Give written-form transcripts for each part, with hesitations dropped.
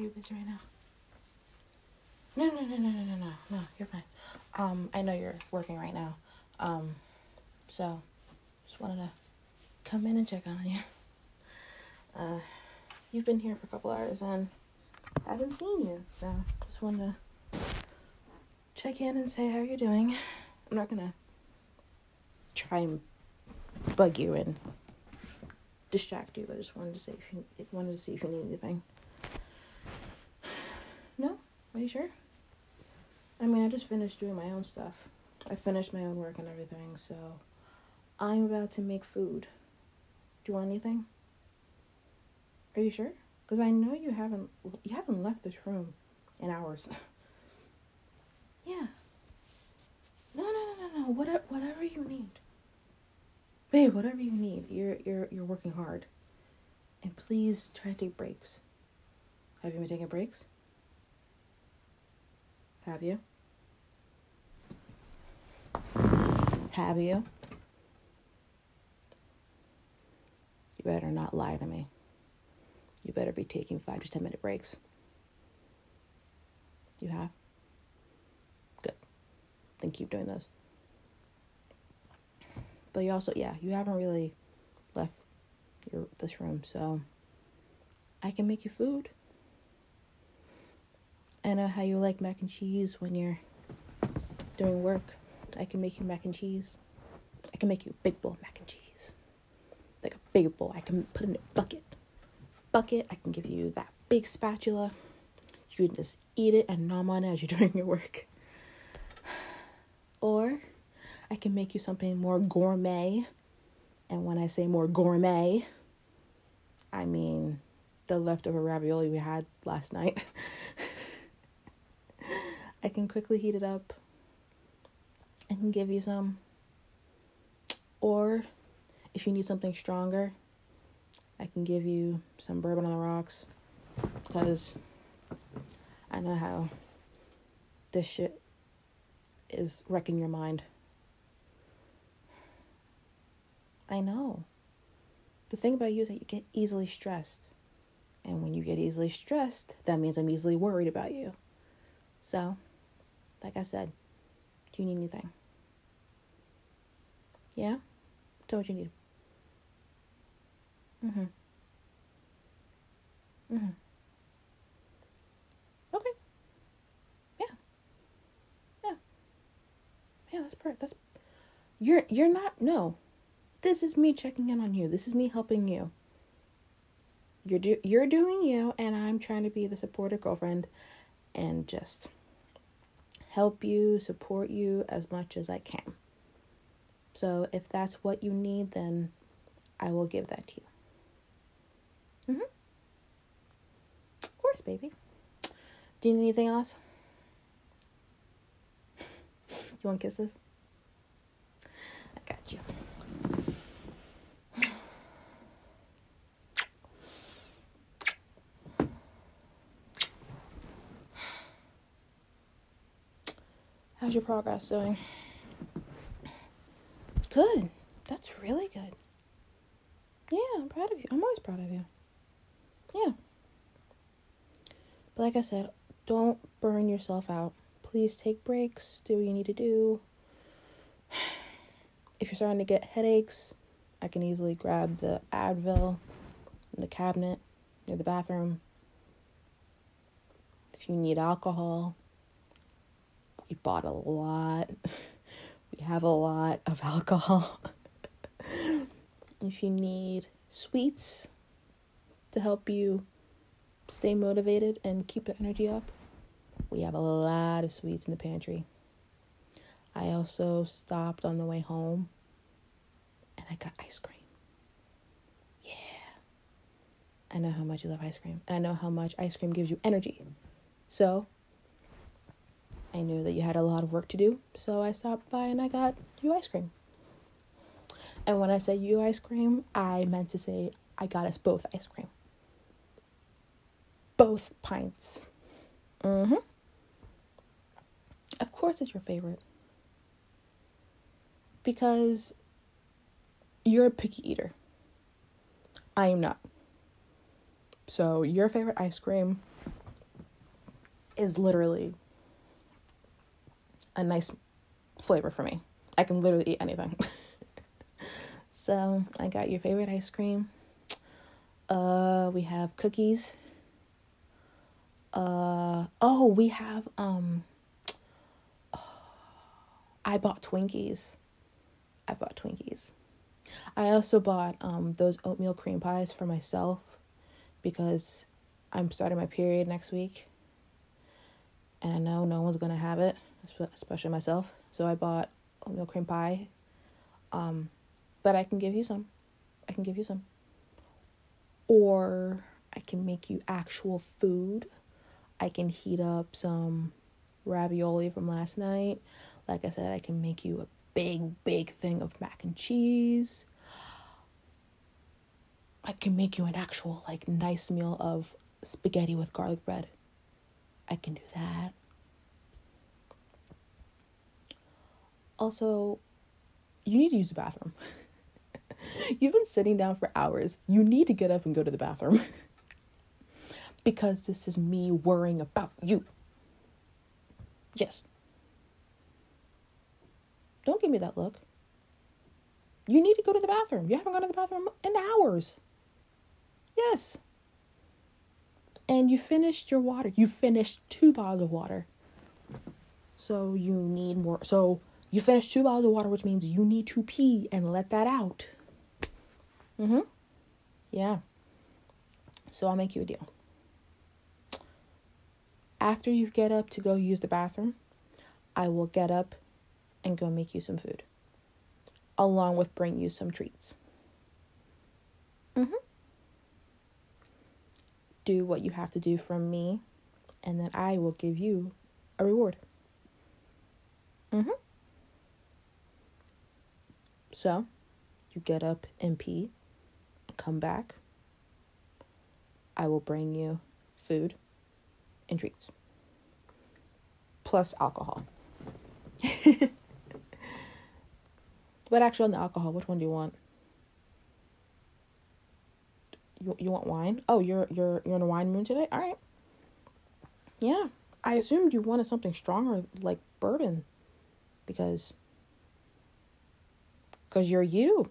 you busy right now? No, you're fine. I know you're working right now. So just wanted to come in and check on you. You've been here for a couple hours and I haven't seen you, so just wanted to check in and say how you're doing. I'm not gonna try and bug you and distract you, but I just wanted to see if you need anything. No? Are you sure? I mean, I just finished doing my own stuff. I finished my own work and everything, so I'm about to make food. Do you want anything? Are you sure? Because I know you haven't left this room in hours. Yeah. No. Whatever you need. Babe, whatever you need. You're working hard. And please try to take breaks. Have you been taking breaks? Have you? Have you? You better not lie to me. You better be taking 5 to 10 minute breaks. You have? Good. Then keep doing those. But you also, you haven't really left this room, so I can make you food. I know how you like mac and cheese when you're doing work. I can make you mac and cheese. I can make you a big bowl of mac and cheese. Like a big bowl. I can put in a bucket. I can give you that big spatula. You can just eat it and nom on it as you're doing your work. Or I can make you something more gourmet. And when I say more gourmet, I mean the leftover ravioli we had last night. I can quickly heat it up. I can give you some. Or if you need something stronger, I can give you some bourbon on the rocks. Because I know how this shit is wrecking your mind. I know. The thing about you is that you get easily stressed. And when you get easily stressed, that means I'm easily worried about you. So, like I said, do you need anything? Yeah? Tell me what you need. Okay. Yeah, that's perfect. You're not, no. This is me checking in on you. This is me helping you. You're doing you, and I'm trying to be the supportive girlfriend and just help you, support you as much as I can. So if that's what you need, then I will give that to you. Of course, baby. Do you need anything else? You want kisses? I got you. How's your progress doing? Good. That's really good. Yeah, I'm proud of you. I'm always proud of you. Yeah. But like I said, don't burn yourself out. Please take breaks. Do what you need to do. If you're starting to get headaches, I can easily grab the Advil in the cabinet near the bathroom. If you need alcohol, we bought a lot. We have a lot of alcohol. If you need sweets to help you stay motivated and keep the energy up, we have a lot of sweets in the pantry. I also stopped on the way home and I got ice cream. Yeah. I know how much you love ice cream. I know how much ice cream gives you energy. So I knew that you had a lot of work to do, so I stopped by and I got you ice cream. And when I said you ice cream, I meant to say I got us both ice cream. Both pints. Of course it's your favorite. Because you're a picky eater. I am not. So your favorite ice cream is literally a nice flavor for me. I can literally eat anything. So I got your favorite ice cream. We have cookies. We have I bought Twinkies. I also bought those oatmeal cream pies for myself because I'm starting my period next week. And I know no one's going to have it, especially myself. So I bought oatmeal cream pie. But I can give you some. Or I can make you actual food. I can heat up some ravioli from last night. Like I said, I can make you a big thing of mac and cheese. I can make you an actual, like, nice meal of spaghetti with garlic bread. I can do that. Also, you need to use the bathroom. You've been sitting down for hours. You need to get up and go to the bathroom. Because this is me worrying about you. Yes. Don't give me that look. You need to go to the bathroom. You haven't gone to the bathroom in hours. Yes. And you finished your water. You finished 2 bottles of water. So you need more. So you finished 2 bottles of water, which means you need to pee and let that out. Yeah. So I'll make you a deal. After you get up to go use the bathroom, I will get up and go make you some food. Along with bring you some treats. Do what you have to do from me, and then I will give you a reward. So, you get up and pee, come back. I will bring you food and treats. Plus alcohol. But actually, on the alcohol, which one do you want? You want wine? Oh, you're in a wine mood today? All right. Yeah. I assumed you wanted something stronger, like bourbon. Because you're you.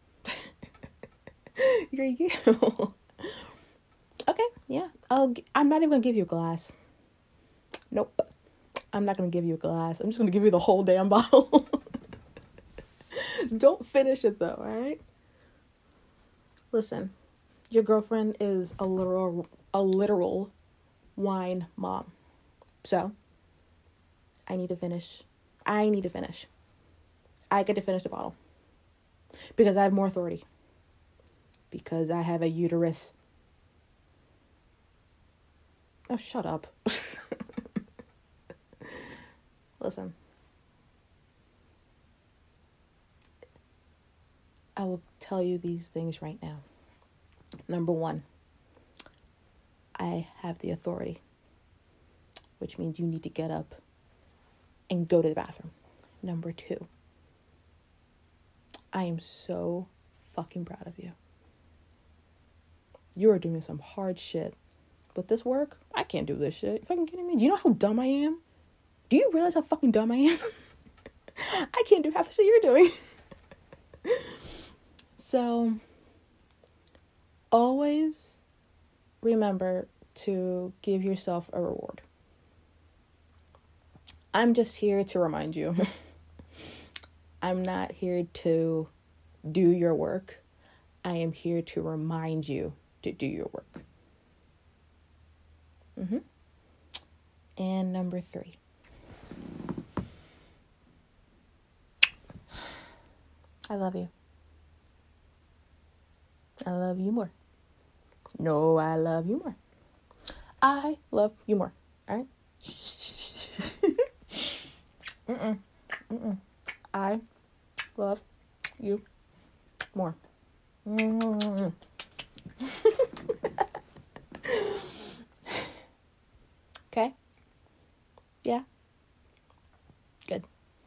You're you. Okay, yeah. I'm not even going to give you a glass. Nope. I'm not going to give you a glass. I'm just going to give you the whole damn bottle. Don't finish it though, all right? Listen, your girlfriend is a literal wine mom. So, I need to finish. I get to finish the bottle. Because I have more authority. Because I have a uterus. Oh, shut up. Listen. I will tell you these things right now. Number 1, I have the authority, which means you need to get up and go to the bathroom. Number 2, I am so fucking proud of you. You are doing some hard shit. But this work, I can't do this shit. You fucking kidding me? Do you know how dumb I am? Do you realize how fucking dumb I am? I can't do half the shit you're doing. So, always remember to give yourself a reward. I'm just here to remind you. I'm not here to do your work. I am here to remind you to do your work. And number 3. I love you. I love you more. No, I love you more. I love you more. All right? I love you more. Okay? Yeah? Good.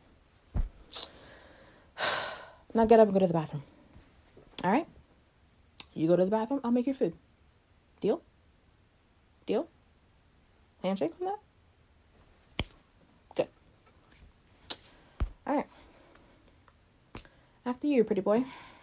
Now get up and go to the bathroom. All right? You go to the bathroom, I'll make your food. Deal? Deal? Handshake on that? After you, pretty boy.